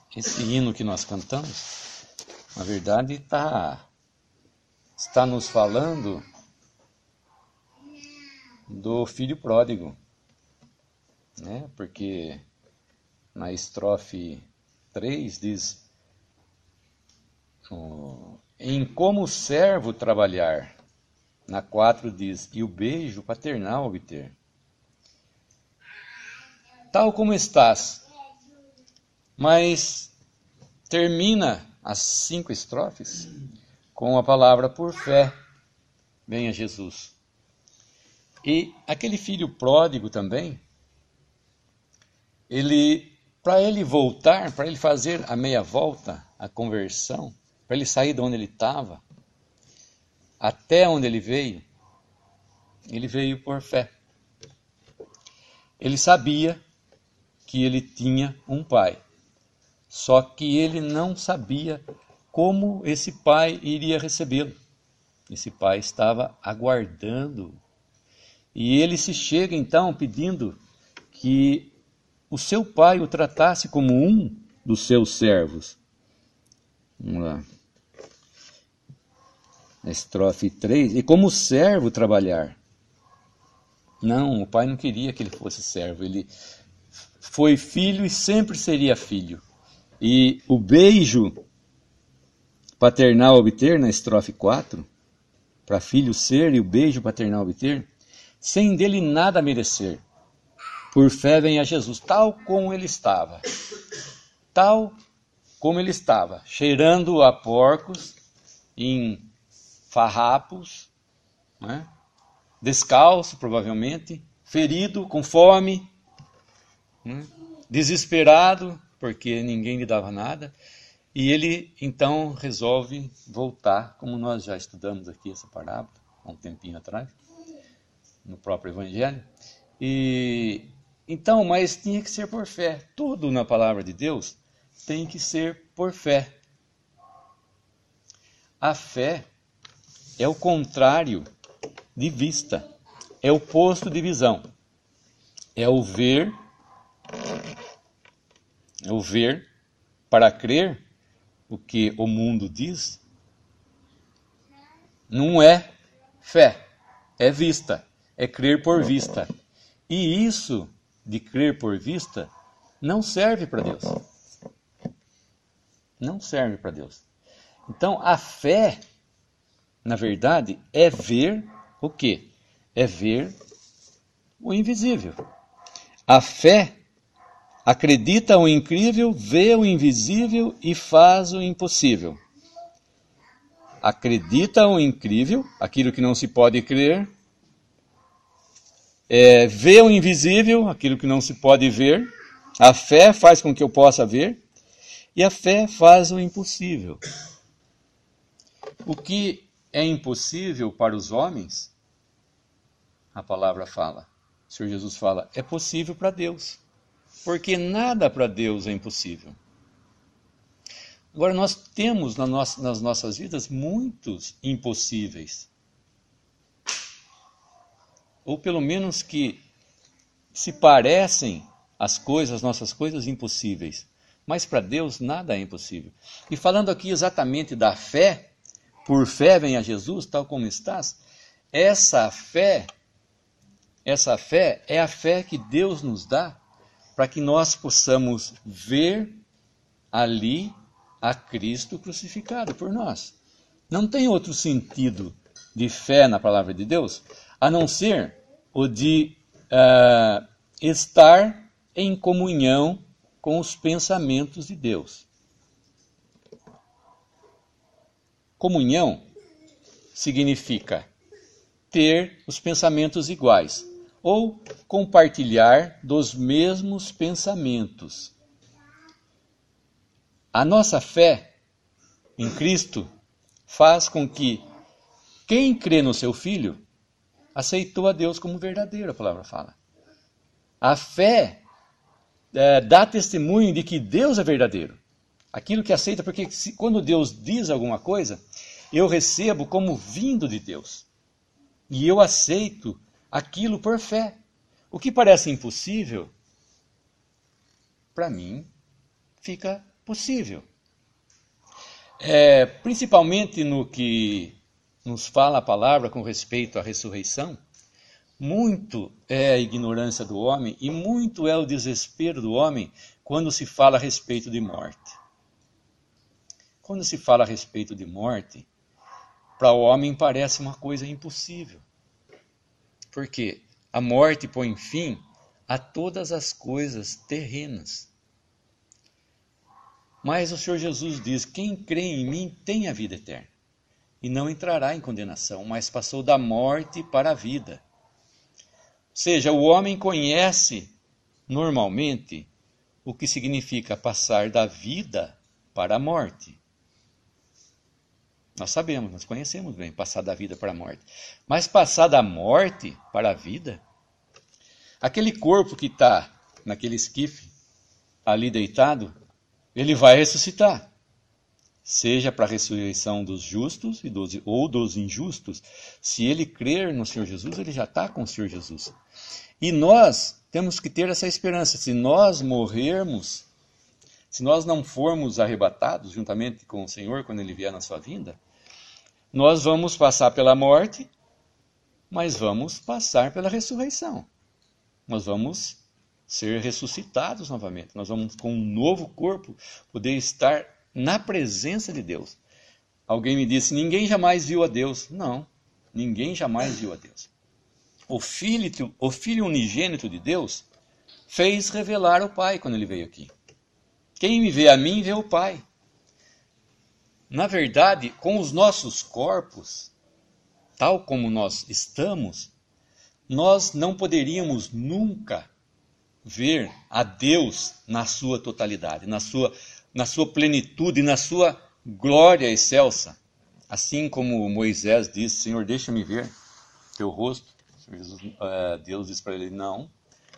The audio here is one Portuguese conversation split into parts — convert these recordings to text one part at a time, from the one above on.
esse hino que nós cantamos, na verdade, está nos falando do filho pródigo, né? Porque na estrofe 3 diz: em como o servo trabalhar. Na 4 diz: e o beijo paternal obter. Tal como estás. Mas termina as 5 estrofes com a palavra por fé venha Jesus. E aquele filho pródigo também, para ele voltar, para ele fazer a meia volta, a conversão, para ele sair de onde ele estava, até onde ele veio por fé. Ele sabia que ele tinha um pai, só que ele não sabia como esse pai iria recebê-lo. Esse pai estava aguardando. E ele se chega então pedindo que o seu pai o tratasse como um dos seus servos. Vamos lá. Na estrofe 3. E como servo trabalhar. Não, o pai não queria que ele fosse servo. Ele foi filho e sempre seria filho. E o beijo paternal obter, na estrofe 4, para filho ser e o beijo paternal obter, sem dele nada merecer. Por fé vem a Jesus, tal como ele estava, cheirando a porcos, em farrapos, né? Descalço provavelmente, ferido, com fome, né? Desesperado, porque ninguém lhe dava nada, e ele então resolve voltar, como nós já estudamos aqui essa parábola, há um tempinho atrás, no próprio Evangelho. E então, mas tinha que ser por fé. Tudo na palavra de Deus tem que ser por fé. A fé é o contrário de vista, é o oposto de visão. É o ver para crer o que o mundo diz. Não é fé, é vista, é crer por vista. E isso de crer por vista não serve para Deus. Não serve para Deus. Então a fé, na verdade, é ver o quê? É ver o invisível. A fé acredita o incrível, vê o invisível e faz o impossível. Acredita o incrível, aquilo que não se pode crer. Vê o invisível, aquilo que não se pode ver. A fé faz com que eu possa ver. E a fé faz o impossível. O que é impossível para os homens, a palavra fala, o Senhor Jesus fala, é possível para Deus. Porque nada para Deus é impossível. Agora, nós temos nas nossas vidas muitos impossíveis. Ou pelo menos que se parecem as nossas coisas impossíveis. Mas para Deus nada é impossível. E falando aqui exatamente da fé, por fé vem a Jesus, tal como estás, essa fé é a fé que Deus nos dá para que nós possamos ver ali a Cristo crucificado por nós. Não tem outro sentido de fé na palavra de Deus, a não ser o de estar em comunhão com os pensamentos de Deus. Comunhão significa ter os pensamentos iguais, ou compartilhar dos mesmos pensamentos. A nossa fé em Cristo faz com que quem crê no seu Filho aceitou a Deus como verdadeiro, a palavra fala. A fé dá testemunho de que Deus é verdadeiro. Aquilo que aceita, porque quando Deus diz alguma coisa, eu recebo como vindo de Deus. E eu aceito aquilo por fé. O que parece impossível, para mim, fica possível. Principalmente no que nos fala a palavra com respeito à ressurreição, muito é a ignorância do homem e muito é o desespero do homem quando se fala a respeito de morte. Quando se fala a respeito de morte, para o homem parece uma coisa impossível. Porque a morte põe fim a todas as coisas terrenas. Mas o Senhor Jesus diz: quem crê em mim tem a vida eterna, e não entrará em condenação, mas passou da morte para a vida. Ou seja, o homem conhece normalmente o que significa passar da vida para a morte. Nós sabemos, nós conhecemos bem passar da vida para a morte. Mas passar da morte para a vida, aquele corpo que está naquele esquife, ali deitado, ele vai ressuscitar. Seja para a ressurreição dos justos ou dos injustos. Se ele crer no Senhor Jesus, ele já está com o Senhor Jesus. E nós temos que ter essa esperança. Se nós morrermos, se nós não formos arrebatados juntamente com o Senhor quando ele vier na sua vinda, nós vamos passar pela morte, mas vamos passar pela ressurreição. Nós vamos ser ressuscitados novamente. Nós vamos, com um novo corpo, poder estar na presença de Deus. Alguém me disse: ninguém jamais viu a Deus. Não, ninguém jamais viu a Deus. O Filho unigênito de Deus fez revelar o Pai quando ele veio aqui. Quem me vê a mim, vê o Pai. Na verdade, com os nossos corpos, tal como nós estamos, nós não poderíamos nunca ver a Deus na sua totalidade, na sua plenitude, na sua glória excelsa. Assim como Moisés disse: Senhor, deixa-me ver teu rosto. Deus disse para ele: não,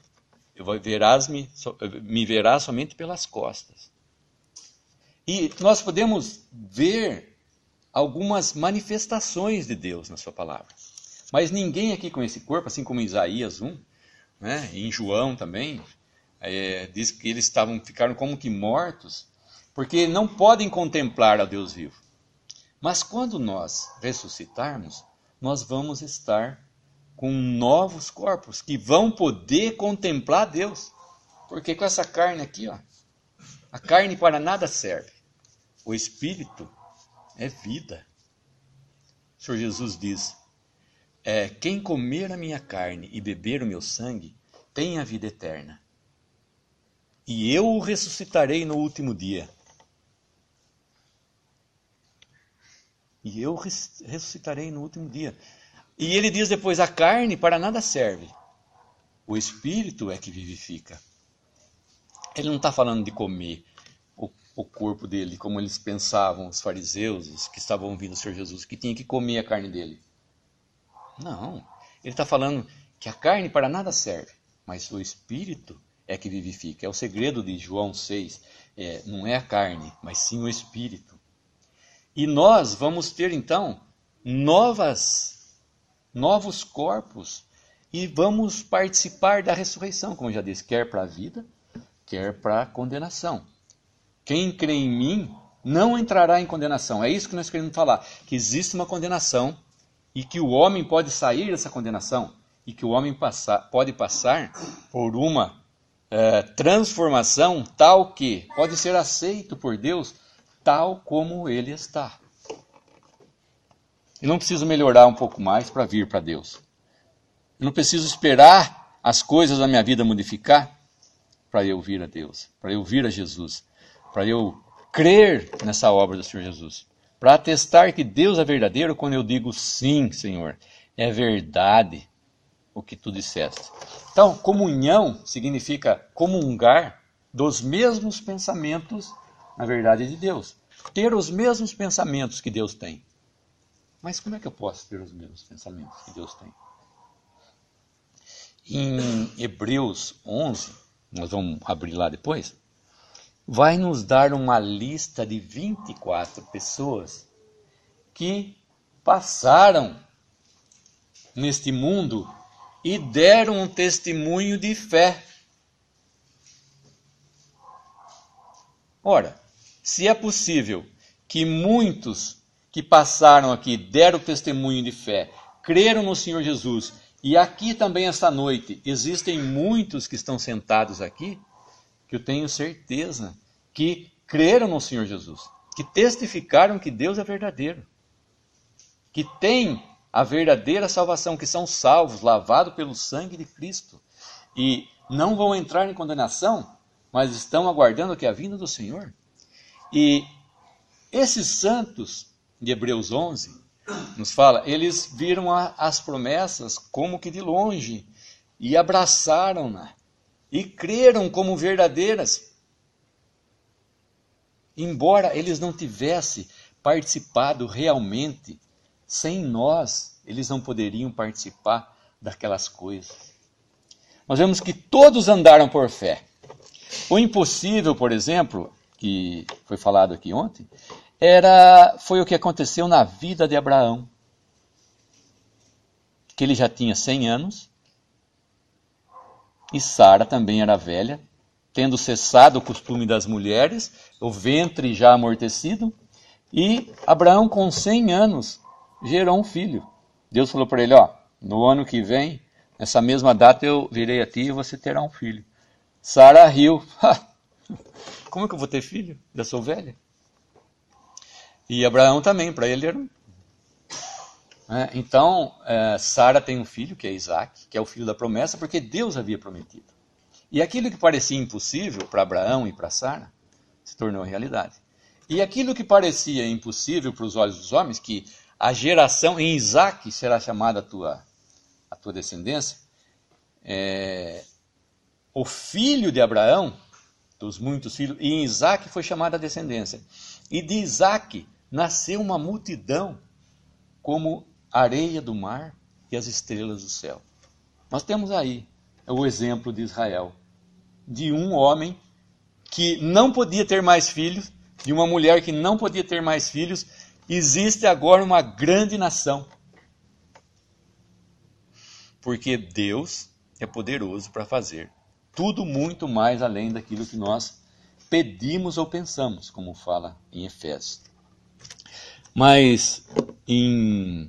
me verás somente pelas costas. E nós podemos ver algumas manifestações de Deus na sua palavra. Mas ninguém aqui com esse corpo, assim como em Isaías 1, né, em João também, diz que eles ficaram como que mortos, porque não podem contemplar a Deus vivo. Mas quando nós ressuscitarmos, nós vamos estar com novos corpos que vão poder contemplar Deus. Porque com essa carne aqui, a carne para nada serve. O Espírito é vida. O Senhor Jesus diz: quem comer a minha carne e beber o meu sangue tem a vida eterna. E eu o ressuscitarei no último dia. E eu ressuscitarei no último dia. E ele diz depois: a carne para nada serve. O Espírito é que vivifica. Ele não está falando de comer o corpo dele, como eles pensavam, os fariseus, os que estavam ouvindo o Senhor Jesus, que tinha que comer a carne dele. Não. Ele está falando que a carne para nada serve, mas o Espírito é que vivifica. É o segredo de João 6. Não é a carne, mas sim o Espírito. E nós vamos ter, então, novos corpos e vamos participar da ressurreição, como eu já disse, quer para a vida, quer para a condenação. Quem crê em mim não entrará em condenação. É isso que nós queremos falar, que existe uma condenação e que o homem pode sair dessa condenação e que o homem pode passar por uma transformação tal que pode ser aceito por Deus tal como ele está. Eu não preciso melhorar um pouco mais para vir para Deus. Eu não preciso esperar as coisas da minha vida modificar para eu vir a Deus, para eu vir a Jesus, para eu crer nessa obra do Senhor Jesus, para atestar que Deus é verdadeiro quando eu digo: sim, Senhor, é verdade o que tu disseste. Então, comunhão significa comungar dos mesmos pensamentos, na verdade, de Deus. Ter os mesmos pensamentos que Deus tem. Mas como é que eu posso ter os mesmos pensamentos que Deus tem? Em Hebreus 11, nós vamos abrir lá depois, vai nos dar uma lista de 24 pessoas que passaram neste mundo e deram um testemunho de fé. Ora, se é possível que muitos que passaram aqui, deram testemunho de fé, creram no Senhor Jesus, e aqui também esta noite existem muitos que estão sentados aqui, que eu tenho certeza que creram no Senhor Jesus, que testificaram que Deus é verdadeiro, que tem a verdadeira salvação, que são salvos, lavados pelo sangue de Cristo, e não vão entrar em condenação, mas estão aguardando que a vinda do Senhor. E esses santos de Hebreus 11, nos fala, eles viram as promessas como que de longe, e abraçaram-na, e creram como verdadeiras, embora eles não tivessem participado realmente. Sem nós, eles não poderiam participar daquelas coisas. Nós vemos que todos andaram por fé. O impossível, por exemplo, que foi falado aqui ontem, foi o que aconteceu na vida de Abraão. Que ele já tinha 100 anos, e Sara também era velha, tendo cessado o costume das mulheres, o ventre já amortecido, e Abraão com 100 anos gerou um filho. Deus falou para ele, no ano que vem, nessa mesma data eu virei a ti e você terá um filho. Sara riu. Como é que eu vou ter filho? Já sou velha. E Abraão também, para ele era um... Então, Sara tem um filho, que é Isaac, que é o filho da promessa, porque Deus havia prometido. E aquilo que parecia impossível para Abraão e para Sara, se tornou realidade. E aquilo que parecia impossível para os olhos dos homens, que a geração em Isaac será chamada a tua descendência, o filho de Abraão, dos muitos filhos, e em Isaac foi chamada a descendência. E de Isaac nasceu uma multidão, como a areia do mar e as estrelas do céu. Nós temos aí o exemplo de Israel, de um homem que não podia ter mais filhos, de uma mulher que não podia ter mais filhos. Existe agora uma grande nação. Porque Deus é poderoso para fazer tudo muito mais além daquilo que nós pedimos ou pensamos, como fala em Efésios. Mas em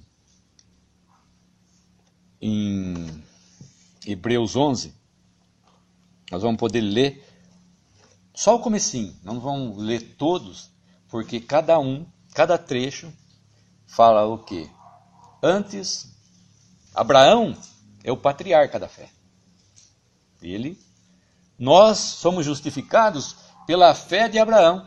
Hebreus 11, nós vamos poder ler só o comecinho, não vamos ler todos, porque cada trecho fala o quê? Antes, Abraão é o patriarca da fé. Nós somos justificados pela fé de Abraão.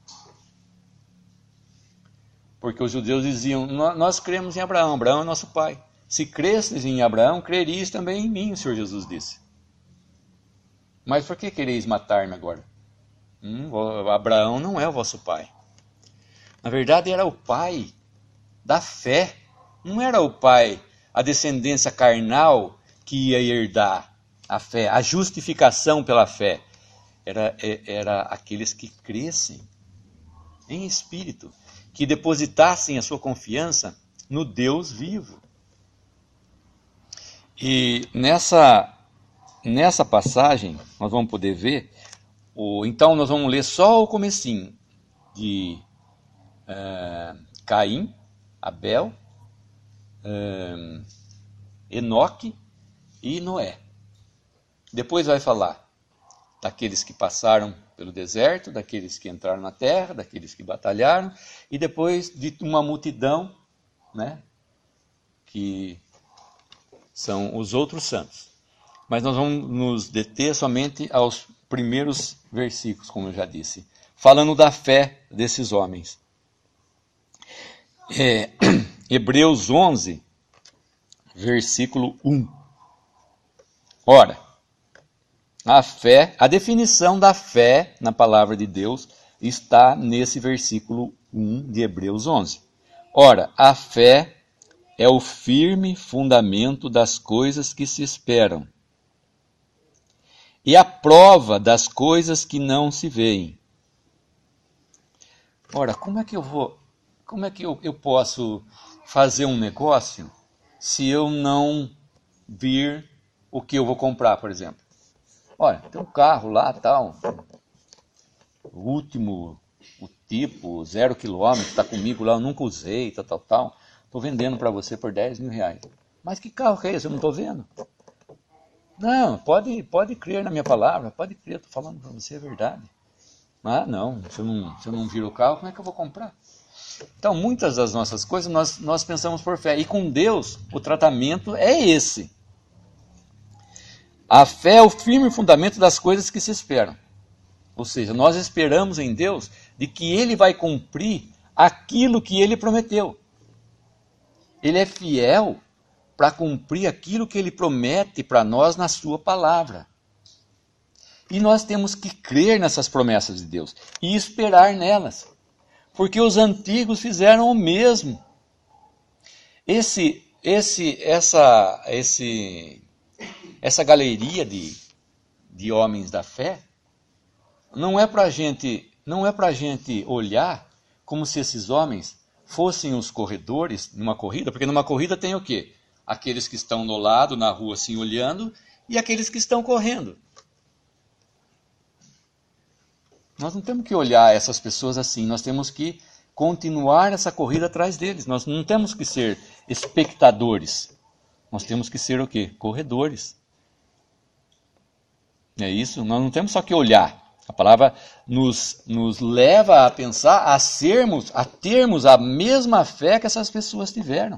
Porque os judeus diziam, nós cremos em Abraão, Abraão é nosso pai. Se cresces em Abraão, crereis também em mim, o Senhor Jesus disse. Mas por que quereis matar-me agora? Abraão não é o vosso pai. Na verdade, era o pai da fé. Não era o pai, a descendência carnal que ia herdar a fé, a justificação pela fé. Era aqueles que crescem em espírito, que depositassem a sua confiança no Deus vivo. E nessa passagem, nós vamos poder ver, então nós vamos ler só o comecinho de Caim, Abel, Enoque e Noé. Depois vai falar daqueles que passaram pelo deserto, daqueles que entraram na terra, daqueles que batalharam, e depois de uma multidão, que são os outros santos. Mas nós vamos nos deter somente aos primeiros versículos, como eu já disse, falando da fé desses homens. Hebreus 11, versículo 1. Ora, a definição da fé na palavra de Deus está nesse versículo 1 de Hebreus 11. Ora, a fé é o firme fundamento das coisas que se esperam e a prova das coisas que não se veem. Ora, como é que eu posso fazer um negócio se eu não vir o que eu vou comprar, por exemplo? Olha, tem um carro lá, tal, o último o tipo, 0 quilômetro, está comigo lá, eu nunca usei, tal. Estou vendendo para você por 10 mil reais. Mas que carro que é esse? Eu não estou vendo. Não, pode crer na minha palavra, pode crer, estou falando para você a verdade. Ah, não, se eu não viro o carro, como é que eu vou comprar? Então, muitas das nossas coisas nós pensamos por fé. E com Deus, o tratamento é esse. A fé é o firme fundamento das coisas que se esperam. Ou seja, nós esperamos em Deus de que Ele vai cumprir aquilo que Ele prometeu. Ele é fiel para cumprir aquilo que Ele promete para nós na sua palavra. E nós temos que crer nessas promessas de Deus e esperar nelas. Porque os antigos fizeram o mesmo. Essa galeria de homens da fé não é para a gente olhar como se esses homens fossem os corredores numa corrida, porque numa corrida tem o quê? Aqueles que estão do lado, na rua, assim, olhando, e aqueles que estão correndo. Nós não temos que olhar essas pessoas assim, nós temos que continuar essa corrida atrás deles. Nós não temos que ser espectadores, nós temos que ser o quê? Corredores. É isso? Nós não temos só que olhar. A palavra nos leva a pensar, a termos a mesma fé que essas pessoas tiveram.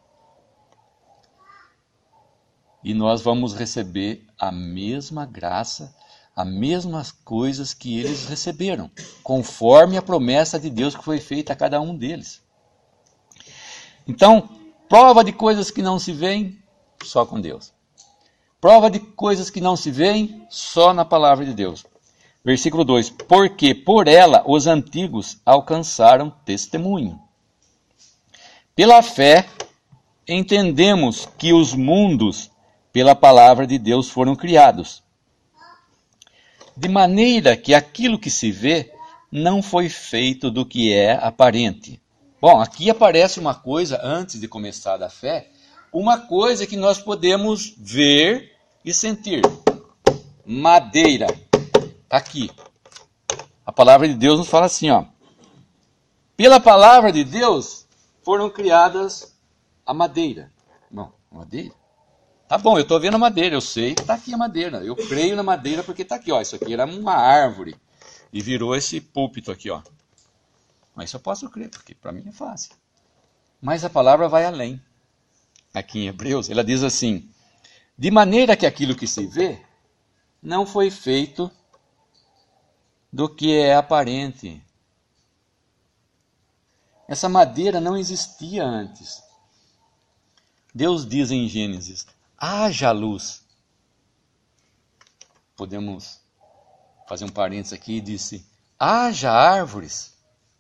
E nós vamos receber a mesma graça, as mesmas coisas que eles receberam, conforme a promessa de Deus que foi feita a cada um deles. Então, prova de coisas que não se veem, só com Deus. Prova de coisas que não se veem, só na palavra de Deus. Versículo 2. Porque por ela os antigos alcançaram testemunho. Pela fé, entendemos que os mundos, pela palavra de Deus, foram criados. De maneira que aquilo que se vê não foi feito do que é aparente. Bom, aqui aparece uma coisa, antes de começar da fé, uma coisa que nós podemos ver e sentir. Madeira. Está aqui. A palavra de Deus nos fala assim, ó. Pela palavra de Deus foram criadas a madeira. Bom, madeira? Tá bom, eu estou vendo a madeira, eu sei que está aqui a madeira. Eu creio na madeira porque está aqui, ó. Isso aqui era uma árvore e virou esse púlpito aqui, ó. Mas isso eu posso crer, porque para mim é fácil. Mas a palavra vai além. Aqui em Hebreus, ela diz assim: de maneira que aquilo que se vê não foi feito do que é aparente. Essa madeira não existia antes. Deus diz em Gênesis: haja luz. Podemos fazer um parênteses aqui e disse: haja árvores.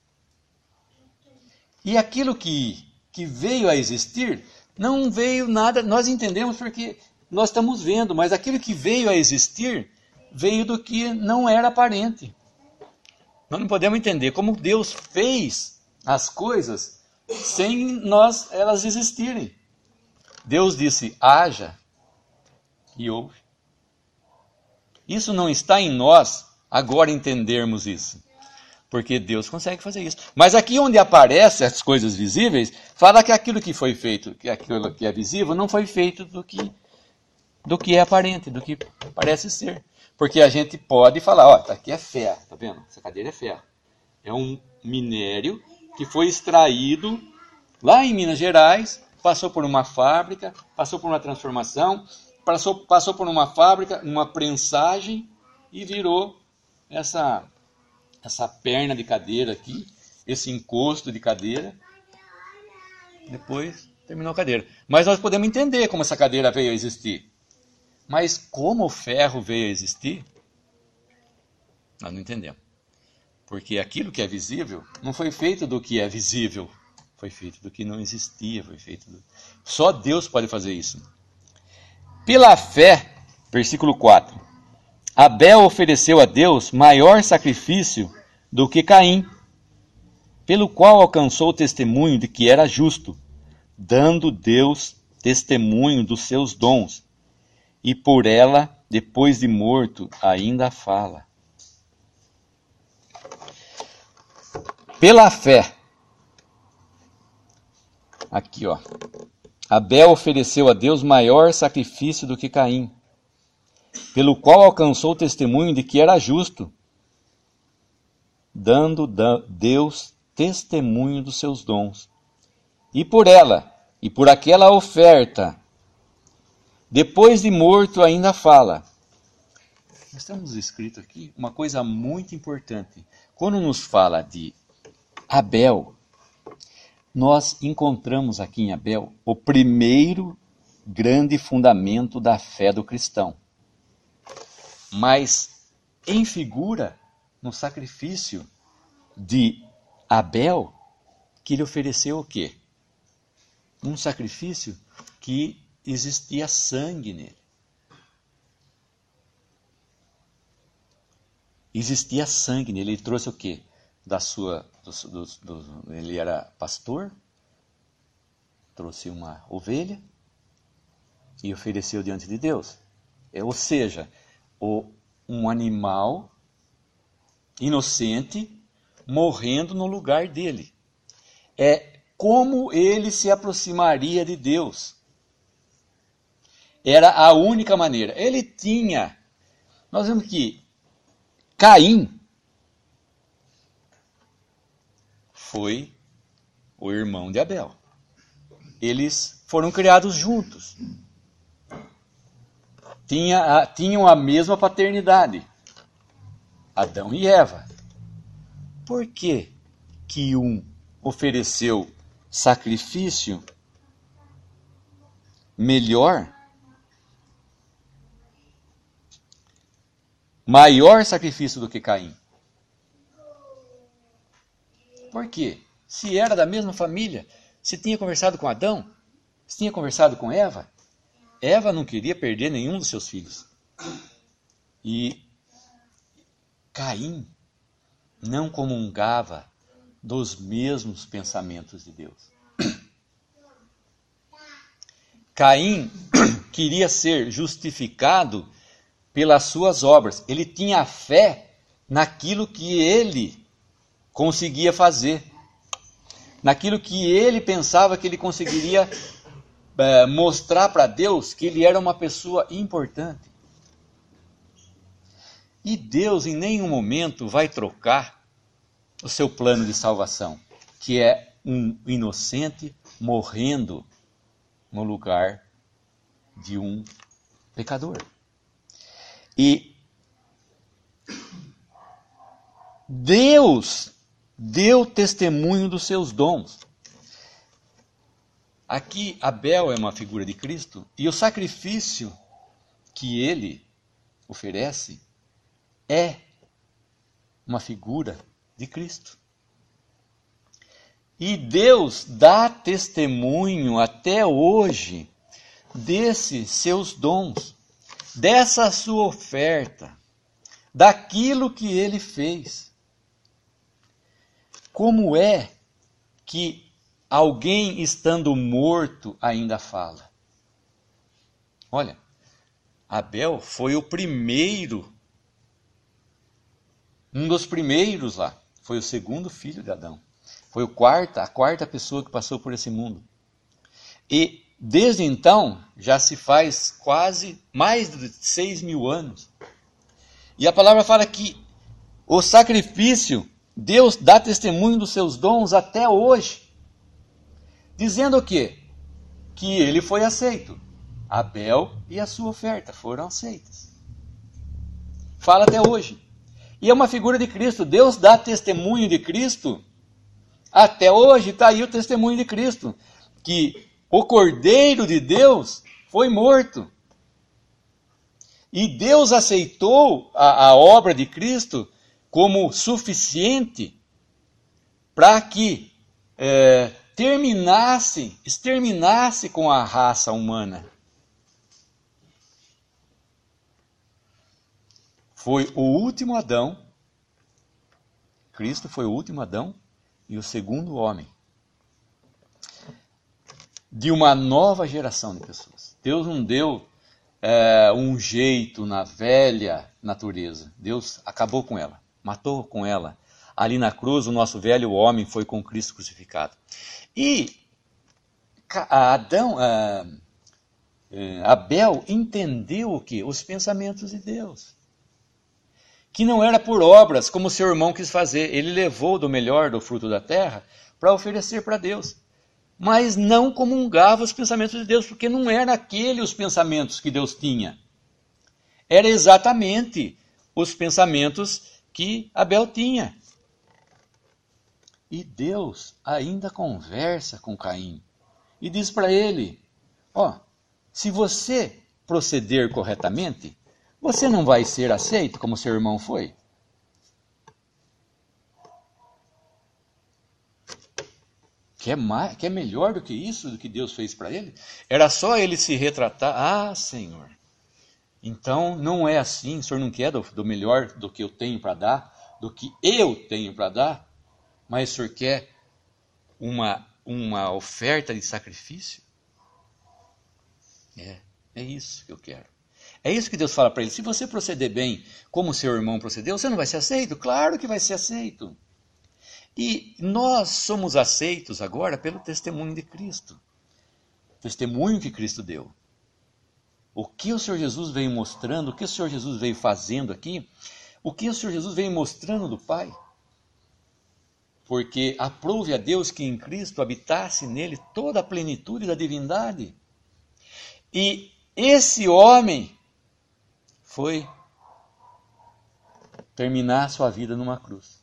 E aquilo que veio a existir, não veio nada, nós entendemos porque nós estamos vendo, mas aquilo que veio a existir, veio do que não era aparente. Nós não podemos entender como Deus fez as coisas sem elas existirem. Deus disse: haja, e houve. Isso não está em nós agora entendermos isso, porque Deus consegue fazer isso. Mas aqui onde aparecem as coisas visíveis, fala que aquilo que foi feito, que aquilo que é visível, não foi feito do que é aparente, do que parece ser. Porque a gente pode falar, ó, aqui é ferro, tá vendo? Essa cadeira é ferro. É um minério que foi extraído lá em Minas Gerais, passou por uma fábrica, passou por uma transformação, passou por uma fábrica, uma prensagem e virou essa perna de cadeira aqui, esse encosto de cadeira. Depois terminou a cadeira. Mas nós podemos entender como essa cadeira veio a existir. Mas como o ferro veio a existir, nós não entendemos. Porque aquilo que é visível não foi feito do que é visível. Foi feito do que não existia. Só Deus pode fazer isso. Pela fé, versículo 4. Abel ofereceu a Deus maior sacrifício do que Caim, pelo qual alcançou o testemunho de que era justo, dando Deus testemunho dos seus dons. E por ela, depois de morto, ainda fala. Pela fé. Aqui, ó. Abel ofereceu a Deus maior sacrifício do que Caim, pelo qual alcançou o testemunho de que era justo, dando Deus testemunho dos seus dons. E por ela, e por aquela oferta, depois de morto ainda fala. Nós temos escrito aqui uma coisa muito importante. Quando nos fala de Abel, nós encontramos aqui em Abel o primeiro grande fundamento da fé do cristão. Mas em figura no sacrifício de Abel, que ele ofereceu o quê? Um sacrifício que existia sangue nele. Existia sangue nele. Ele trouxe o quê? Ele era pastor, trouxe uma ovelha e ofereceu diante de Deus. Ou seja, um animal inocente morrendo no lugar dele. É como ele se aproximaria de Deus. Era a única maneira. Ele tinha... Nós vemos que Caim foi o irmão de Abel. Eles foram criados juntos. Tinham a mesma paternidade. Adão e Eva. Por que que um ofereceu sacrifício melhor, maior sacrifício do que Caim? Por quê? Se era da mesma família, se tinha conversado com Adão, se tinha conversado com Eva, Eva não queria perder nenhum dos seus filhos. E Caim não comungava dos mesmos pensamentos de Deus. Caim queria ser justificado pelas suas obras. Ele tinha fé naquilo que ele conseguia fazer, naquilo que ele pensava que ele conseguiria mostrar para Deus que ele era uma pessoa importante. E Deus em nenhum momento vai trocar o seu plano de salvação, que é um inocente morrendo no lugar de um pecador. E Deus deu testemunho dos seus dons. Aqui Abel é uma figura de Cristo, e o sacrifício que ele oferece é uma figura de Cristo. E Deus dá testemunho até hoje desses seus dons, dessa sua oferta, daquilo que ele fez. Como é que alguém estando morto ainda fala? Olha, Abel foi o primeiro, um dos primeiros lá. Foi o segundo filho de Adão. Foi a quarta pessoa que passou por esse mundo. E desde então, já se faz quase mais de 6.000 anos. E a palavra fala que o sacrifício, Deus dá testemunho dos seus dons até hoje. Dizendo o quê? Que ele foi aceito. Abel e a sua oferta foram aceitas. Fala até hoje. E é uma figura de Cristo. Deus dá testemunho de Cristo. Até hoje está aí o testemunho de Cristo. Que o Cordeiro de Deus foi morto. E Deus aceitou a obra de Cristo como suficiente para que exterminasse com a raça humana. Foi o último Adão, Cristo foi o último Adão e o segundo homem de uma nova geração de pessoas. Deus não deu um jeito na velha natureza. Deus acabou com ela, matou com ela ali na cruz, o nosso velho homem foi com Cristo crucificado. E Abel entendeu o quê? Os pensamentos de Deus. Que não era por obras, como seu irmão quis fazer. Ele levou do melhor do fruto da terra para oferecer para Deus. Mas não comungava os pensamentos de Deus, porque não eram aqueles os pensamentos que Deus tinha. Era exatamente os pensamentos que Abel tinha. E Deus ainda conversa com Caim e diz para ele, se você proceder corretamente, você não vai ser aceito como seu irmão foi. Quer melhor do que isso, do que Deus fez para ele? Era só ele se retratar. Senhor, então não é assim, o Senhor não quer do melhor do que eu tenho para dar, do que eu tenho para dar, mas o Senhor quer uma oferta de sacrifício? É isso que eu quero. É isso que Deus fala para ele. Se você proceder bem como seu irmão procedeu, você não vai ser aceito? Claro que vai ser aceito. E nós somos aceitos agora pelo testemunho de Cristo. O testemunho que Cristo deu. O que o Senhor Jesus veio mostrando, o que o Senhor Jesus veio fazendo aqui, o que o Senhor Jesus veio mostrando do Pai. Porque aprove a Deus que em Cristo habitasse nele toda a plenitude da divindade. E esse homem foi terminar sua vida numa cruz.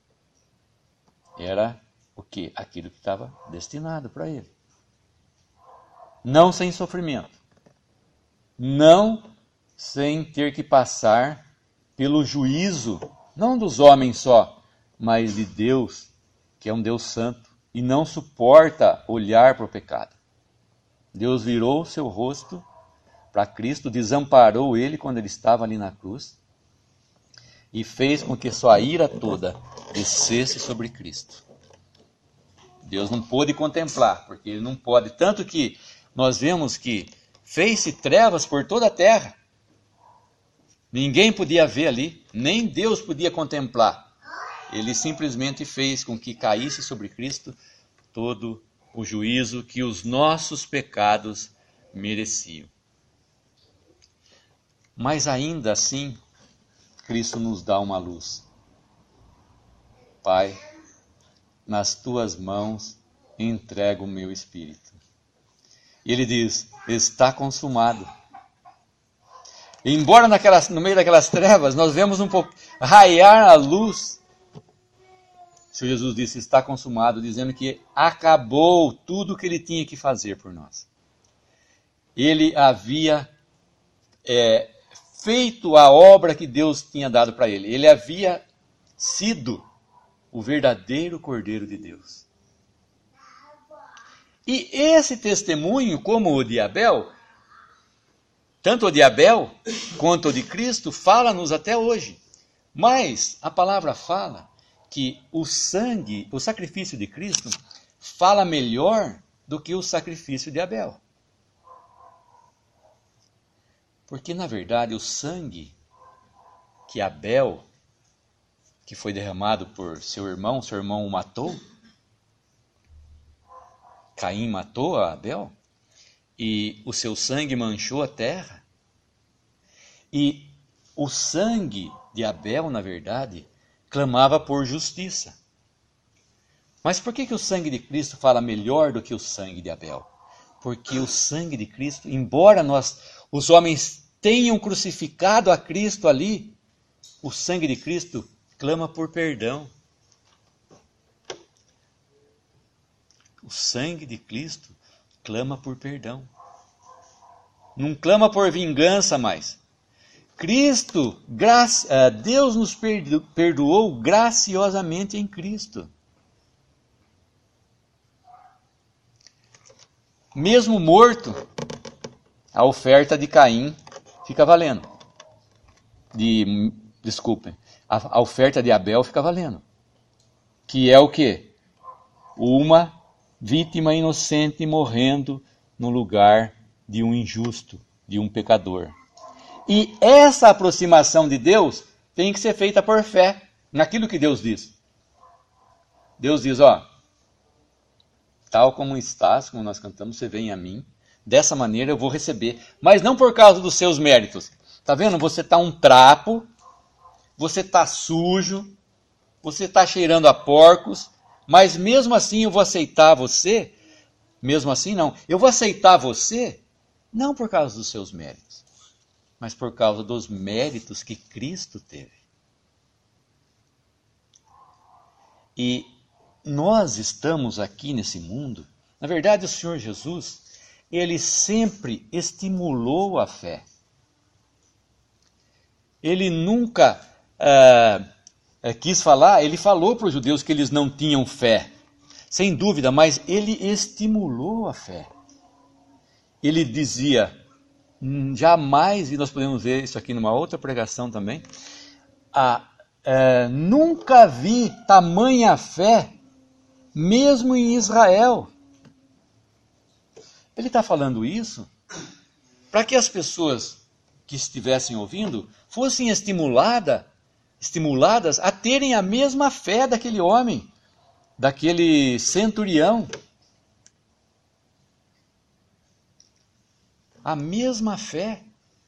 Era o quê? Aquilo que estava destinado para ele. Não sem sofrimento. Não sem ter que passar pelo juízo, não dos homens só, mas de Deus, que é um Deus santo, e não suporta olhar para o pecado. Deus virou seu rosto para Cristo, desamparou ele quando ele estava ali na cruz, e fez com que sua ira toda descesse sobre Cristo. Deus não pôde contemplar, porque ele não pode, tanto que nós vemos que fez-se trevas por toda a terra. Ninguém podia ver ali, nem Deus podia contemplar. Ele simplesmente fez com que caísse sobre Cristo todo o juízo que os nossos pecados mereciam. Mas ainda assim, Cristo nos dá uma luz. Pai, nas tuas mãos entrego o meu espírito. E ele diz, está consumado. Embora no meio daquelas trevas, nós vemos um pouco raiar a luz. O Senhor Jesus disse, está consumado, dizendo que acabou tudo o que ele tinha que fazer por nós. Ele havia feito a obra que Deus tinha dado para ele. Ele havia sido o verdadeiro Cordeiro de Deus. E esse testemunho, como o de Abel, tanto o de Abel quanto o de Cristo, fala-nos até hoje. Mas a palavra fala que o sacrifício de Cristo, fala melhor do que o sacrifício de Abel. Porque, na verdade, o sangue que Abel, que foi derramado por seu irmão o matou, Caim matou a Abel, e o seu sangue manchou a terra. E o sangue de Abel, na verdade, clamava por justiça. Mas por que o sangue de Cristo fala melhor do que o sangue de Abel? Porque o sangue de Cristo, embora os homens tenham crucificado a Cristo ali, o sangue de Cristo clama por perdão. O sangue de Cristo clama por perdão. Não clama por vingança mais. Deus nos perdoou graciosamente em Cristo. Mesmo morto, a oferta de Caim fica valendo. A oferta de Abel fica valendo. Que é o quê? Uma vítima inocente morrendo no lugar de um injusto, de um pecador. E essa aproximação de Deus tem que ser feita por fé, naquilo que Deus diz. Deus diz, ó, tal como estás, como nós cantamos, você vem a mim, dessa maneira eu vou receber, mas não por causa dos seus méritos. Tá vendo? Você tá um trapo, você tá sujo, você está cheirando a porcos, mas mesmo assim eu vou aceitar você, mesmo assim não, eu vou aceitar você, não por causa dos seus méritos, mas por causa dos méritos que Cristo teve. E nós estamos aqui nesse mundo, na verdade o Senhor Jesus, ele sempre estimulou a fé. Ele nunca quis falar, ele falou para os judeus que eles não tinham fé, sem dúvida, mas ele estimulou a fé. Ele dizia, jamais, e nós podemos ver isso aqui numa outra pregação também, nunca vi tamanha fé, mesmo em Israel. Ele está falando isso para que as pessoas que estivessem ouvindo fossem estimuladas a terem a mesma fé daquele homem, daquele centurião. A mesma fé.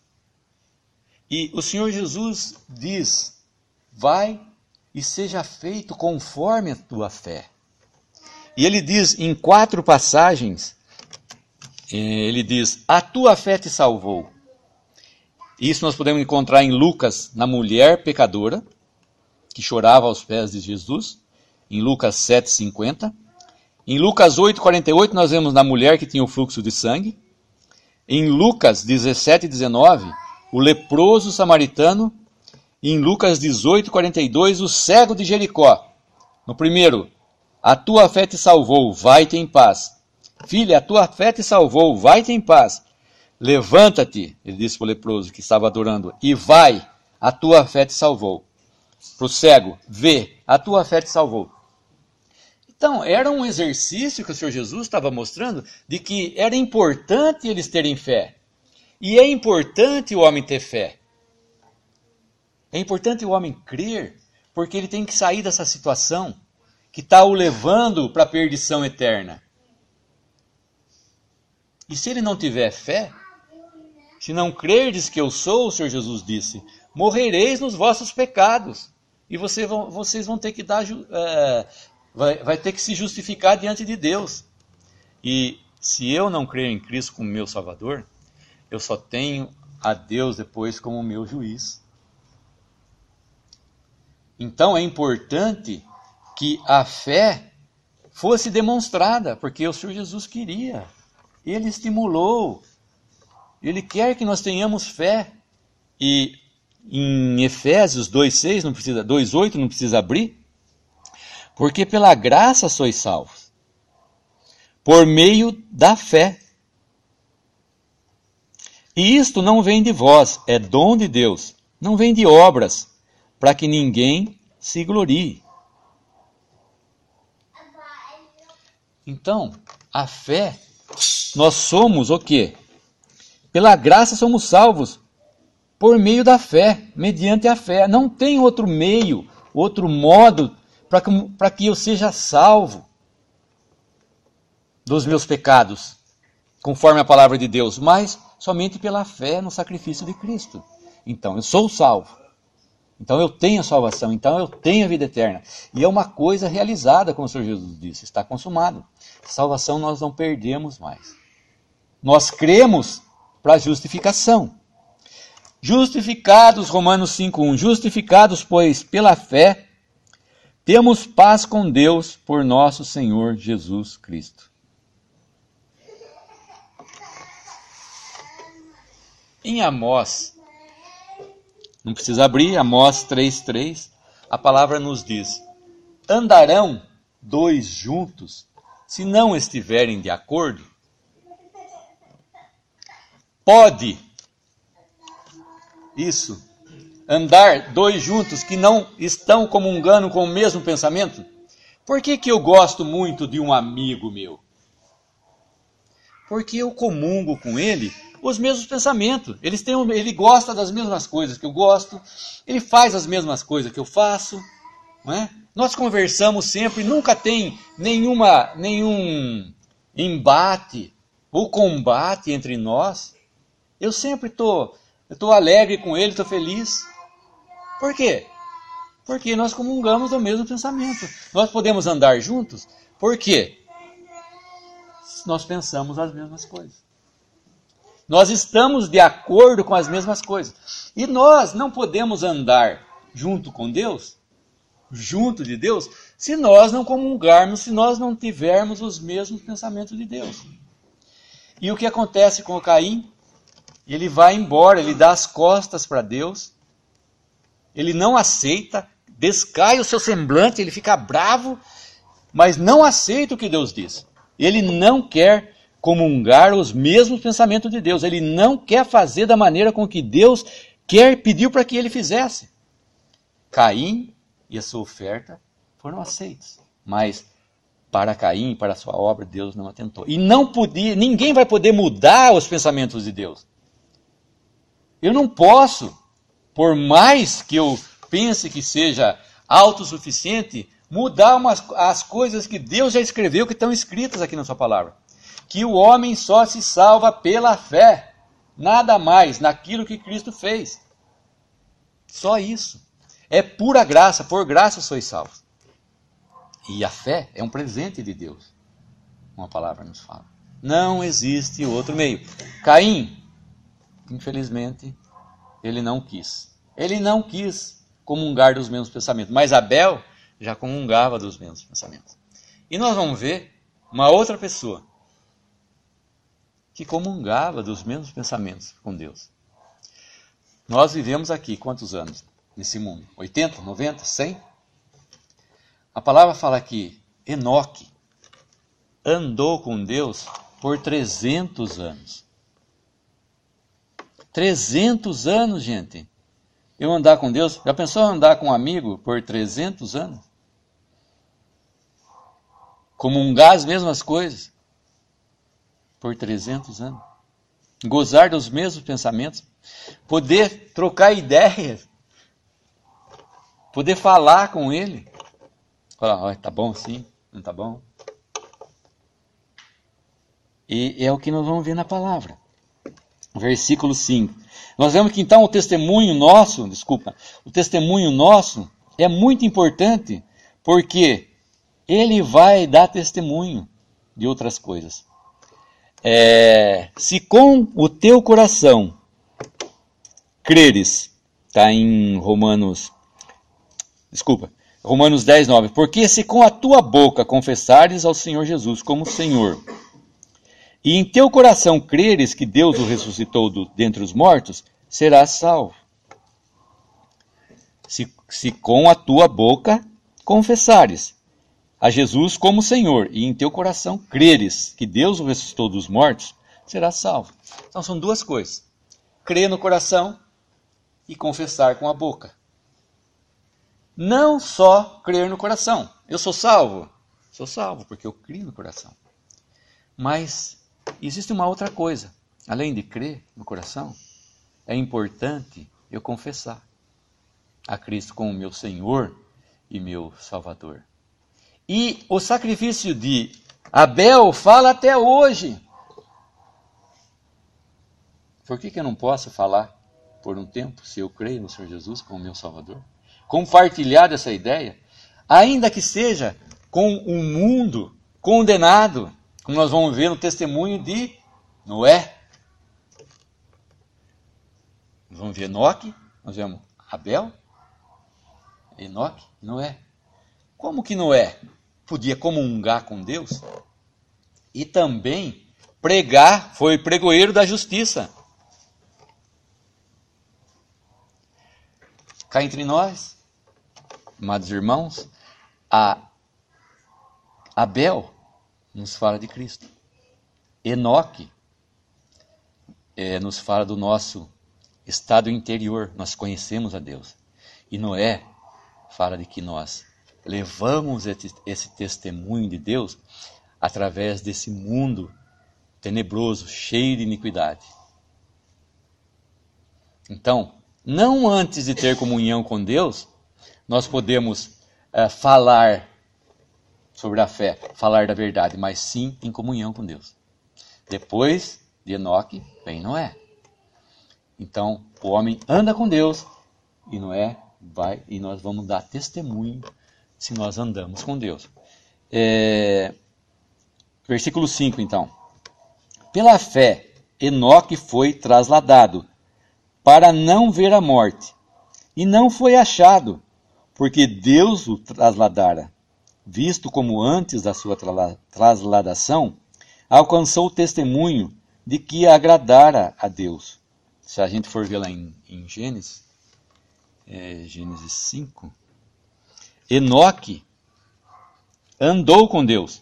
E o Senhor Jesus diz, vai e seja feito conforme a tua fé. E ele diz em 4 passagens, ele diz, a tua fé te salvou. Isso nós podemos encontrar em Lucas, na mulher pecadora, que chorava aos pés de Jesus, em Lucas 7,50. Em Lucas 8,48 nós vemos na mulher que tinha o fluxo de sangue. Em Lucas 17,19, o leproso samaritano. E em Lucas 18,42, o cego de Jericó. No primeiro, a tua fé te salvou, vai-te em paz. Filha, a tua fé te salvou, vai-te em paz. Levanta-te, ele disse para o leproso que estava adorando, e vai, a tua fé te salvou. Para o cego, vê, a tua fé te salvou. Então, era um exercício que o Senhor Jesus estava mostrando de que era importante eles terem fé. E é importante o homem ter fé. É importante o homem crer, porque ele tem que sair dessa situação que está o levando para a perdição eterna. E se ele não tiver fé, se não crerdes que eu sou, o Senhor Jesus disse, morrereis nos vossos pecados. E vocês vão ter que dar, vai ter que se justificar diante de Deus. E se eu não crer em Cristo como meu Salvador, eu só tenho a Deus depois como meu juiz. Então é importante que a fé fosse demonstrada, porque o Senhor Jesus queria. Ele estimulou. Ele quer que nós tenhamos fé. E em Efésios 2,6, 2,8 não precisa abrir. Porque pela graça sois salvos, por meio da fé. E isto não vem de vós, é dom de Deus. Não vem de obras, para que ninguém se glorie. Então, a fé, nós somos o quê? Pela graça somos salvos, por meio da fé, mediante a fé. Não tem outro meio, outro modo para que eu seja salvo dos meus pecados, conforme a palavra de Deus, mas somente pela fé no sacrifício de Cristo. Então, eu sou salvo. Então, eu tenho a salvação. Então, eu tenho a vida eterna. E é uma coisa realizada, como o Senhor Jesus disse, está consumado. Salvação nós não perdemos mais. Nós cremos para a justificação. Justificados, Romanos 5,1, justificados, pois, pela fé, temos paz com Deus por nosso Senhor Jesus Cristo. Em Amós, não precisa abrir, Amós 3,3, a palavra nos diz, andarão 2 juntos, se não estiverem de acordo? Pode, isso, andar 2 juntos que não estão comungando com o mesmo pensamento? Por que eu gosto muito de um amigo meu? Porque eu comungo com ele os mesmos pensamentos. Ele gosta das mesmas coisas que eu gosto, ele faz as mesmas coisas que eu faço, não é? Nós conversamos sempre, nunca tem nenhum embate ou combate entre nós. Eu sempre estou alegre com ele, estou feliz. Por quê? Porque nós comungamos do mesmo pensamento. Nós podemos andar juntos. Por quê? Nós pensamos as mesmas coisas. Nós estamos de acordo com as mesmas coisas. E nós não podemos andar junto com Deus, junto de Deus, se nós não comungarmos, se nós não tivermos os mesmos pensamentos de Deus. E o que acontece com o Caim? Ele vai embora, ele dá as costas para Deus, ele não aceita, descai o seu semblante, ele fica bravo, mas não aceita o que Deus diz. Ele não quer comungar os mesmos pensamentos de Deus, ele não quer fazer da maneira com que Deus pediu para que ele fizesse. Caim e a sua oferta foram aceitos, mas para Caim, para a sua obra, Deus não atentou. E ninguém vai poder mudar os pensamentos de Deus. Eu não posso, por mais que eu pense que seja autossuficiente, mudar as coisas que Deus já escreveu, que estão escritas aqui na sua palavra. Que o homem só se salva pela fé, nada mais, naquilo que Cristo fez. Só isso. É pura graça, por graça sois salvos. E a fé é um presente de Deus. Uma palavra nos fala. Não existe outro meio. Caim, infelizmente, ele não quis. Ele não quis comungar dos mesmos pensamentos. Mas Abel já comungava dos mesmos pensamentos. E nós vamos ver uma outra pessoa que comungava dos mesmos pensamentos com Deus. Nós vivemos aqui quantos anos nesse mundo? 80, 90, 100? A palavra fala que Enoque andou com Deus por 300 anos. 300 anos, gente. Eu andar com Deus, já pensou andar com um amigo por 300 anos? Comungar as mesmas coisas por 300 anos. Gozar dos mesmos pensamentos. Poder trocar ideias. Poder falar com ele. Falar, tá bom assim, não tá bom? E é o que nós vamos ver na palavra. Versículo 5. Nós vemos que então o testemunho nosso é muito importante, porque ele vai dar testemunho de outras coisas. Se com o teu coração creres, está em Romanos 10, 9. Porque se com a tua boca confessares ao Senhor Jesus como Senhor, e em teu coração creres que Deus o ressuscitou dentre os mortos, serás salvo. Se com a tua boca confessares a Jesus como Senhor, e em teu coração creres que Deus o ressuscitou dos mortos, serás salvo. Então são duas coisas. Crer no coração e confessar com a boca. Não só crer no coração. Eu sou salvo? Sou salvo porque eu crio no coração. Mas existe uma outra coisa. Além de crer no coração, é importante eu confessar a Cristo como meu Senhor e meu Salvador. E o sacrifício de Abel fala até hoje. Por que eu não posso falar por um tempo, se eu creio no Senhor Jesus como meu Salvador? Compartilhar essa ideia, ainda que seja com um mundo condenado, como nós vamos ver no testemunho de Noé. Nós vamos ver Enoque, nós vemos Abel, Enoque, Noé. Como que Noé podia comungar com Deus e também pregar, foi pregoeiro da justiça? Cá entre nós, amados irmãos, Abel nos fala de Cristo. Enoque nos fala do nosso estado interior, nós conhecemos a Deus. E Noé fala de que nós levamos esse testemunho de Deus através desse mundo tenebroso, cheio de iniquidade. Então, não antes de ter comunhão com Deus, nós podemos falar sobre a fé, falar da verdade, mas sim em comunhão com Deus. Depois de Enoque, vem Noé. Então, o homem anda com Deus e Noé vai, e nós vamos dar testemunho se nós andamos com Deus. Versículo 5, então. Pela fé, Enoque foi trasladado para não ver a morte, e não foi achado, porque Deus o trasladara. Visto como antes da sua trasladação, alcançou o testemunho de que agradara a Deus. Se a gente for ver lá em Gênesis, Gênesis 5, Enoque andou com Deus.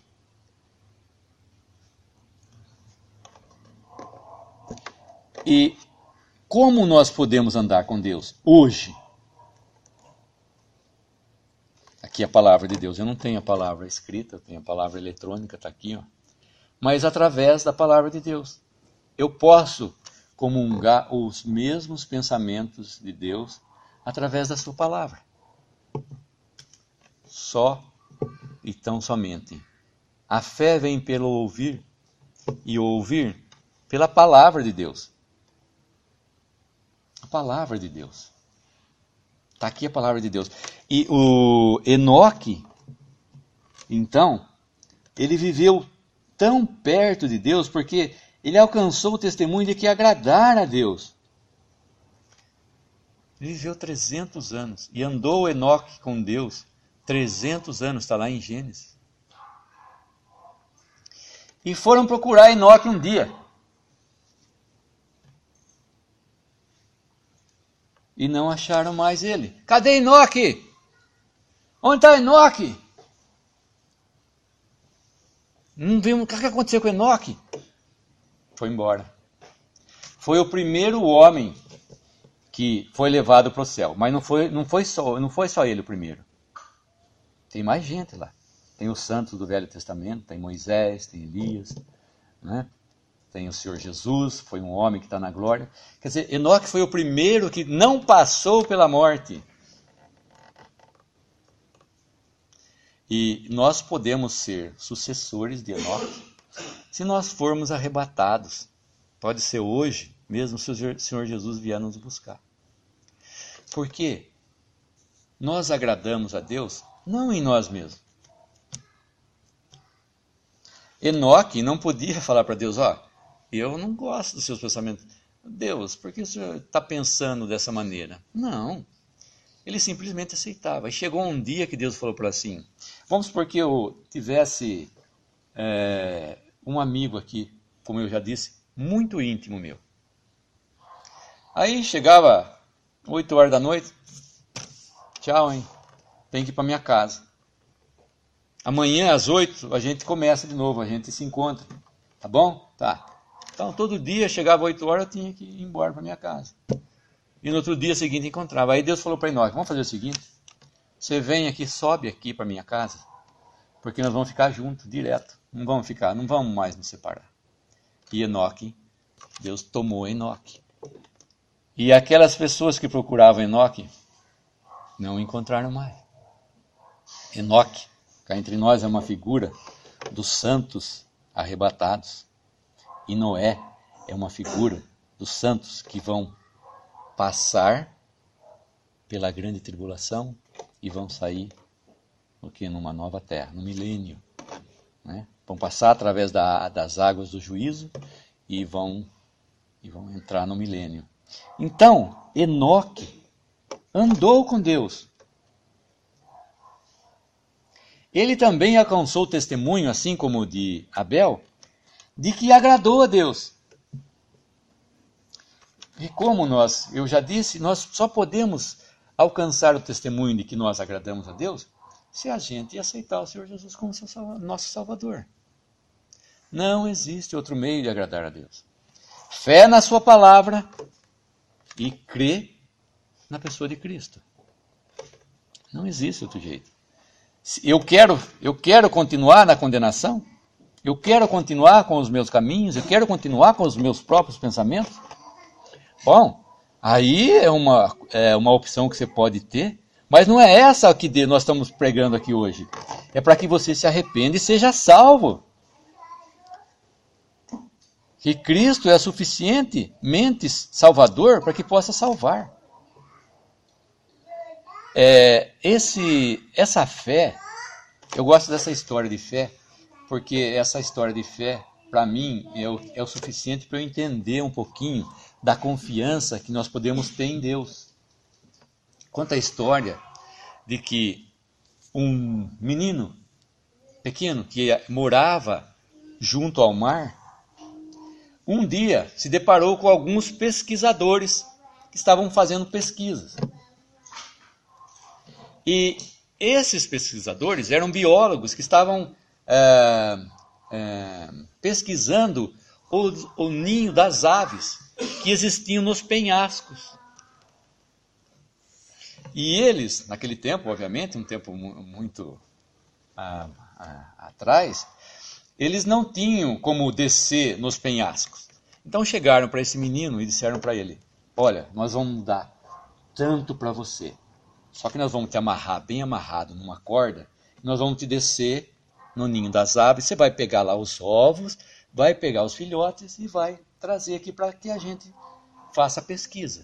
E como nós podemos andar com Deus hoje? Aqui a palavra de Deus. Eu não tenho a palavra escrita, eu tenho a palavra eletrônica, está aqui, ó. Mas através da palavra de Deus. Eu posso comungar os mesmos pensamentos de Deus através da sua palavra. Só e tão somente. A fé vem pelo ouvir, e ouvir pela palavra de Deus. A palavra de Deus. Está aqui a palavra de Deus. E o Enoque, então, ele viveu tão perto de Deus porque ele alcançou o testemunho de que agradar a Deus. Ele viveu 300 anos e andou Enoque com Deus 300 anos, está lá em Gênesis. E foram procurar Enoque um dia. E não acharam mais ele. Cadê Enoque? Onde está Enoque? Não vimos o que aconteceu com Enoque. Foi embora. Foi o primeiro homem que foi levado para o céu. Mas não foi só ele o primeiro. Tem mais gente lá. Tem os santos do Velho Testamento, tem Moisés, tem Elias, né? Tem o Senhor Jesus, foi um homem que está na glória. Quer dizer, Enoque foi o primeiro que não passou pela morte. E nós podemos ser sucessores de Enoque se nós formos arrebatados. Pode ser hoje, mesmo se o Senhor Jesus vier nos buscar. Porque nós agradamos a Deus não em nós mesmos. Enoque não podia falar para Deus, eu não gosto dos seus pensamentos. Deus, por que o senhor está pensando dessa maneira? Não. Ele simplesmente aceitava. E chegou um dia que Deus falou para assim, vamos supor que eu tivesse um amigo aqui, como eu já disse, muito íntimo meu. Aí chegava 8 horas da noite, tchau, hein? Tem que ir para minha casa. Amanhã às 8 a gente começa de novo, a gente se encontra. Tá bom? Tá. Então, todo dia, chegava 8 horas, eu tinha que ir embora para minha casa. E no outro dia seguinte encontrava. Aí Deus falou para Enoque, vamos fazer o seguinte, você vem aqui, sobe aqui para minha casa, porque nós vamos ficar juntos, direto. Não vamos mais nos separar. E Enoque, Deus tomou Enoque. E aquelas pessoas que procuravam Enoque, não encontraram mais. Enoque, cá entre nós, é uma figura dos santos arrebatados. E Noé é uma figura dos santos que vão passar pela grande tribulação e vão sair numa nova terra, no milênio. Né? Vão passar através das águas do juízo e vão entrar no milênio. Então, Enoque andou com Deus. Ele também alcançou o testemunho, assim como o de Abel, de que agradou a Deus. E como eu já disse, nós só podemos alcançar o testemunho de que nós agradamos a Deus se a gente aceitar o Senhor Jesus como nosso Salvador. Não existe outro meio de agradar a Deus. Fé na sua palavra e crer na pessoa de Cristo. Não existe outro jeito. Eu quero continuar na condenação? Eu quero continuar com os meus caminhos? Eu quero continuar com os meus próprios pensamentos? Bom, aí é uma opção que você pode ter, Mas não é essa que nós estamos pregando aqui hoje. É para que você se arrependa e seja salvo. Que Cristo é suficientemente salvador para que possa salvar. Essa fé, eu gosto dessa história de fé, porque essa história de fé, para mim, é o suficiente para eu entender um pouquinho da confiança que nós podemos ter em Deus. Conta a história de que um menino pequeno que morava junto ao mar, um dia se deparou com alguns pesquisadores que estavam fazendo pesquisas. E esses pesquisadores eram biólogos que estavam pesquisando o ninho das aves que existiam nos penhascos. E eles, naquele tempo, obviamente, um tempo muito atrás, eles não tinham como descer nos penhascos. Então chegaram para esse menino e disseram para ele: olha, nós vamos dar tanto para você, só que nós vamos te amarrar bem amarrado numa corda, e nós vamos te descer no ninho das aves, você vai pegar lá os ovos, vai pegar os filhotes e vai trazer aqui para que a gente faça a pesquisa.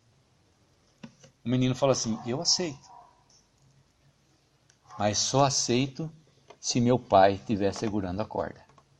O menino falou assim: eu aceito, mas só aceito se meu pai estiver segurando a corda.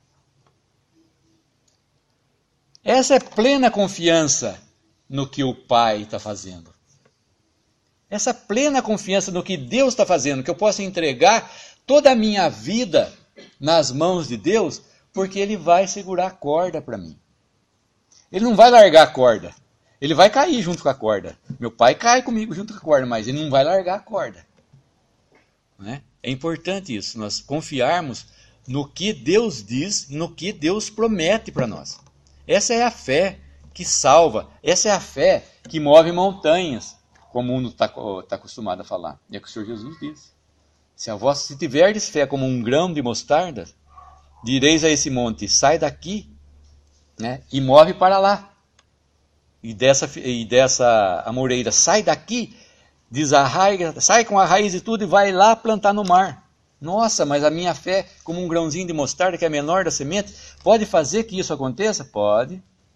Essa é plena confiança no que o pai está fazendo. Essa plena confiança no que Deus está fazendo, que eu posso entregar toda a minha vida nas mãos de Deus, porque Ele vai segurar a corda para mim. Ele não vai largar a corda. Ele vai cair junto com a corda. Meu pai cai comigo junto com a corda, mas ele não vai largar a corda. Né? É importante isso, nós confiarmos no que Deus diz e no que Deus promete para nós. Essa é a fé que salva, essa é a fé que move montanhas, como o mundo está acostumado a falar. E é o que o Senhor Jesus disse. Se tiverdes fé como um grão de mostarda, direis a esse monte: sai daqui, né, e move para lá. E dessa amoreira: sai daqui, desarraiga, sai com a raiz e tudo e vai lá plantar no mar. Nossa, mas a minha fé, como um grãozinho de mostarda, que é menor da semente, pode fazer que isso aconteça? Pode.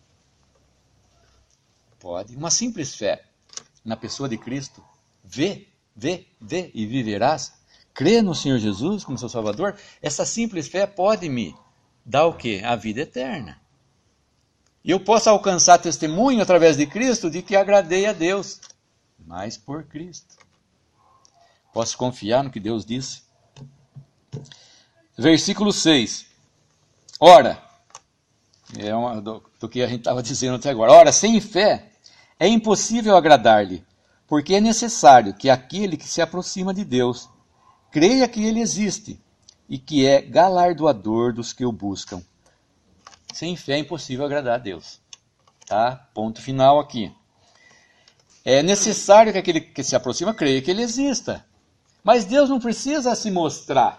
Pode. Uma simples fé na pessoa de Cristo. Vê e viverás. Crê no Senhor Jesus como seu Salvador. Essa simples fé pode me dar o quê? A vida eterna. E eu posso alcançar testemunho através de Cristo de que agradei a Deus, mas por Cristo. Posso confiar no que Deus disse. Versículo 6. Ora, do que a gente estava dizendo até agora. Ora, sem fé é impossível agradar-lhe, porque é necessário que aquele que se aproxima de Deus creia que Ele existe e que é galardoador dos que o buscam. Sem fé é impossível agradar a Deus. Tá? Ponto final aqui. É necessário que aquele que se aproxima creia que Ele exista. Mas Deus não precisa se mostrar.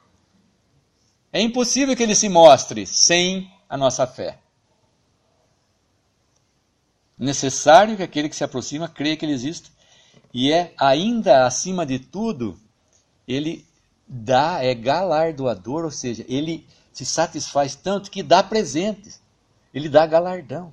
É impossível que Ele se mostre sem a nossa fé. Necessário que aquele que se aproxima creia que Ele existe. E ainda acima de tudo, Ele é galardoador, ou seja, Ele se satisfaz tanto que dá presentes. Ele dá galardão.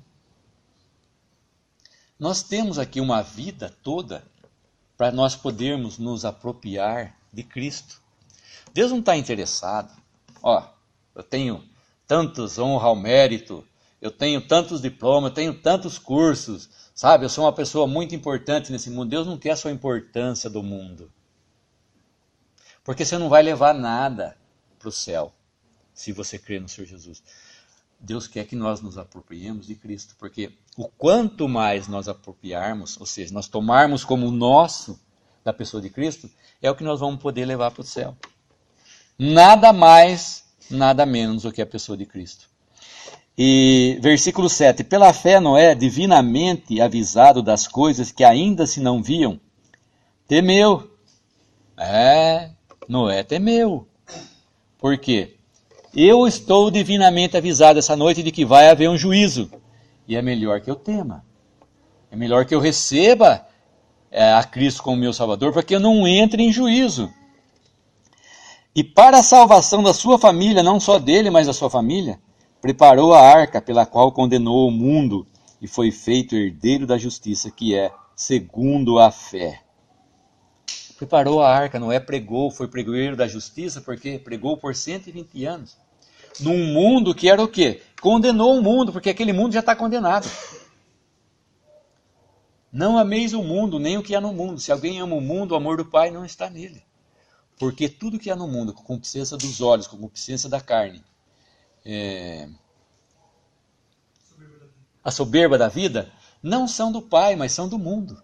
Nós temos aqui uma vida toda para nós podermos nos apropriar de Cristo. Deus não está interessado. Eu tenho tantos honra ao mérito, eu tenho tantos diplomas, eu tenho tantos cursos, sabe? Eu sou uma pessoa muito importante nesse mundo. Deus não quer a sua importância do mundo. Porque você não vai levar nada para o céu se você crer no Senhor Jesus. Deus quer que nós nos apropriemos de Cristo, porque o quanto mais nós apropriarmos, ou seja, nós tomarmos como nosso da pessoa de Cristo, é o que nós vamos poder levar para o céu. Nada mais, nada menos do que a pessoa de Cristo. E versículo 7. Pela fé Noé, divinamente avisado das coisas que ainda se não viam, temeu. Noé temeu. Por quê? Eu estou divinamente avisado essa noite de que vai haver um juízo. E é melhor que eu tema. É melhor que eu receba a Cristo como meu Salvador, para que eu não entre em juízo. E para a salvação da sua família, não só dele, mas da sua família, preparou a arca pela qual condenou o mundo e foi feito herdeiro da justiça, que é segundo a fé. Preparou a arca, Noé pregou, foi pregoeiro da justiça, porque pregou por 120 anos. Num mundo que era o quê? Condenou o mundo, porque aquele mundo já está condenado. Não ameis o mundo, nem o que há no mundo. Se alguém ama o mundo, o amor do Pai não está nele. Porque tudo que há no mundo, concupiscência dos olhos, concupiscência da carne, a soberba da vida, não são do Pai, mas são do mundo.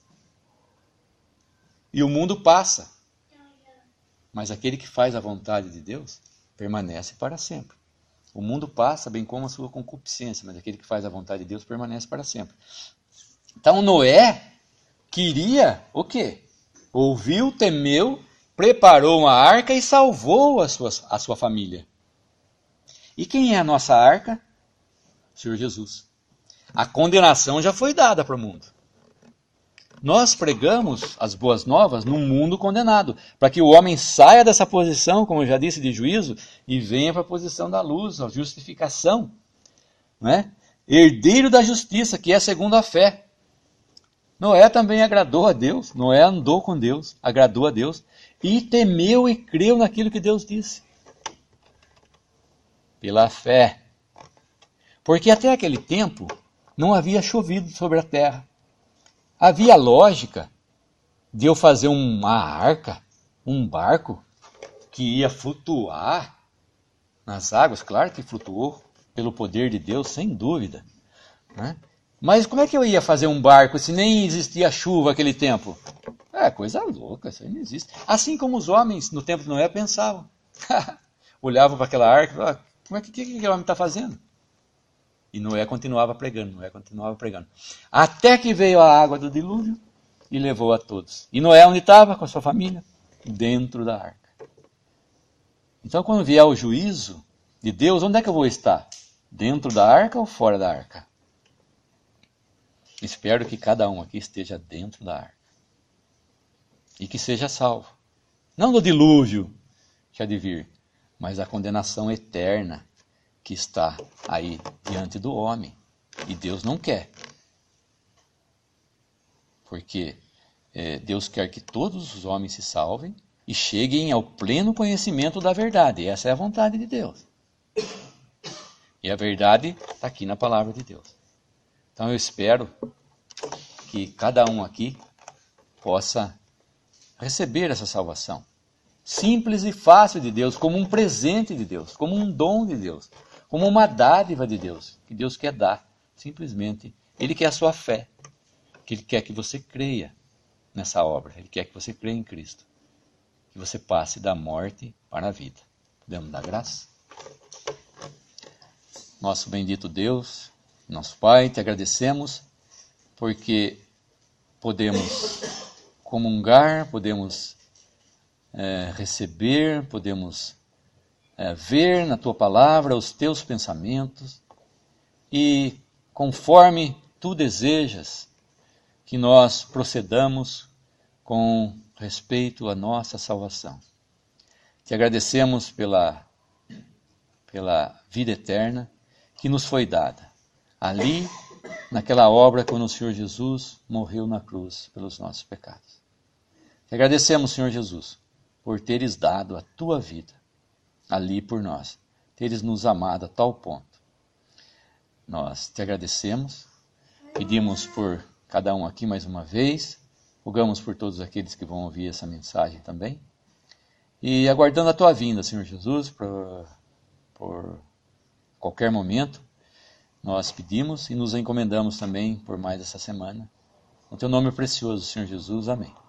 E o mundo passa. Mas aquele que faz a vontade de Deus permanece para sempre. O mundo passa, bem como a sua concupiscência, mas aquele que faz a vontade de Deus permanece para sempre. Então Noé queria o quê? Ouviu, temeu, preparou uma arca e salvou a sua família. E quem é a nossa arca? O Senhor Jesus. A condenação já foi dada para o mundo. Nós pregamos as boas novas num mundo condenado, para que o homem saia dessa posição, como eu já disse, de juízo, e venha para a posição da luz, a justificação. Né? Herdeiro da justiça, que é segundo a fé. Noé também agradou a Deus, Noé andou com Deus, agradou a Deus, e temeu e creu naquilo que Deus disse. Pela fé. Porque até aquele tempo não havia chovido sobre a terra. Havia lógica de eu fazer uma arca, um barco, que ia flutuar nas águas. Claro que flutuou pelo poder de Deus, sem dúvida. Né? Mas como é que eu ia fazer um barco se nem existia chuva naquele tempo? É coisa louca, isso aí não existe. Assim como os homens no tempo de Noé pensavam. Olhavam para aquela arca e falavam, como é que aquele homem está fazendo? E Noé continuava pregando, Até que veio a água do dilúvio e levou a todos. E Noé onde estava? Com a sua família? Dentro da arca. Então quando vier o juízo de Deus, onde é que eu vou estar? Dentro da arca ou fora da arca? Espero que cada um aqui esteja dentro da arca. E que seja salvo. Não do dilúvio que há de vir, mas da condenação eterna que está aí diante do homem. E Deus não quer. Porque Deus quer que todos os homens se salvem e cheguem ao pleno conhecimento da verdade. Essa é a vontade de Deus. E a verdade está aqui na palavra de Deus. Então eu espero que cada um aqui possa receber essa salvação. Simples e fácil de Deus, como um presente de Deus, como um dom de Deus, como uma dádiva de Deus, que Deus quer dar, simplesmente. Ele quer a sua fé, que Ele quer que você creia nessa obra, Ele quer que você creia em Cristo, que você passe da morte para a vida. Podemos dar graça? Nosso bendito Deus, nosso Pai, te agradecemos, porque podemos comungar, podemos receber, podemos ver na tua palavra os teus pensamentos e conforme tu desejas que nós procedamos com respeito à nossa salvação. Te agradecemos pela vida eterna que nos foi dada. Ali, naquela obra quando o Senhor Jesus morreu na cruz pelos nossos pecados. Te agradecemos, Senhor Jesus, por teres dado a tua vida ali por nós, teres nos amado a tal ponto. Nós te agradecemos, pedimos por cada um aqui mais uma vez, rogamos por todos aqueles que vão ouvir essa mensagem também, e aguardando a tua vinda, Senhor Jesus, por qualquer momento, nós pedimos e nos encomendamos também por mais essa semana. No teu nome precioso, Senhor Jesus, amém.